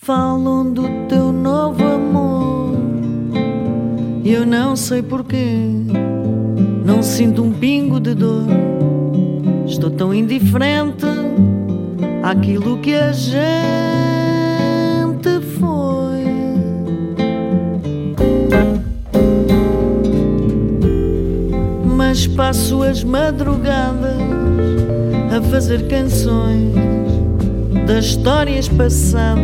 Falam do teu novo amor e eu não sei porquê. Não sinto um pingo de dor. Estou tão indiferente àquilo que a gente foi. Mas passo as madrugadas a fazer canções das histórias passadas